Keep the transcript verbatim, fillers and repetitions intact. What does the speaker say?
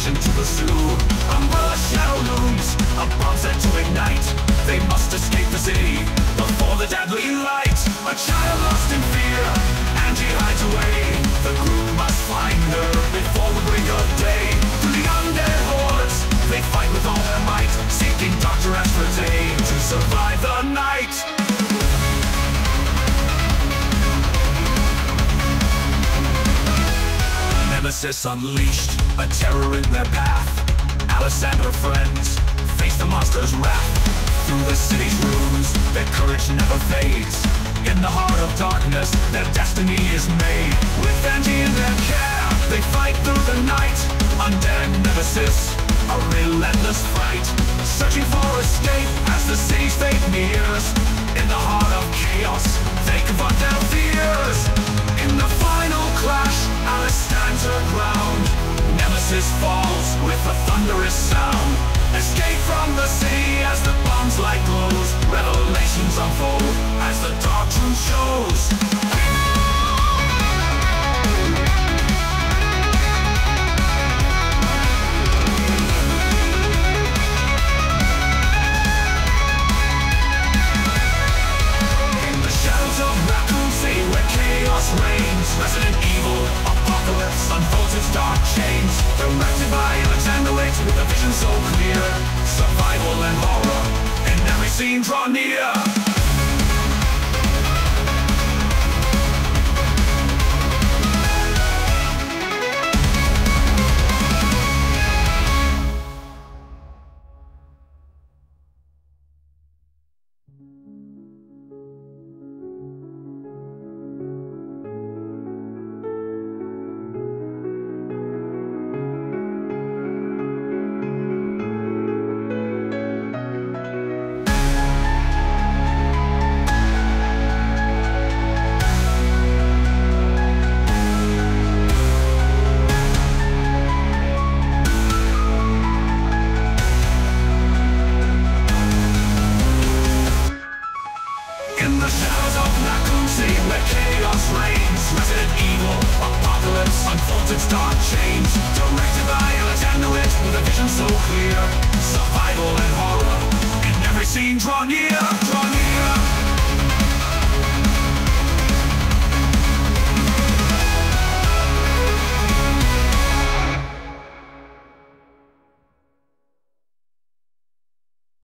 dash into the zoo. Umbrella shadow looms, a bomb set to ignite. They must escape the city before the deadly light. A child lost in fear, Angie hides away. The group must find her before the break of day. Through the undead hordes, they fight with all their might, seeking Doctor Aspartame to survive the night. Nemesis unleashed, a terror in their path. Alice and her friends face the monster's wrath. Through the city's rooms, their courage never fades. In the heart of darkness, their destiny is made. With Angie in their care, they fight through the night. Undead Nemesis, a relentless fight, searching for escape as the city's fate nears. In the heart of chaos, they confront their fears. In the final clash, Alice stands her ground. Nemesis falls with a thunderous sound. Escape from the city as the bomb's light glows. Revelations unfold as the dark truth shows. Resident Evil, Apocalypse unfolds its dark chains. Directed by Alexander Waits with a vision so clear. Survival and horror in every scene draw near. In the shadows of Raccoon City, where chaos reigns, Resident Evil, Apocalypse unfolds its dark chains. Directed by Alexander Waits with a vision so clear. Survival and horror in every scene draw near, draw near.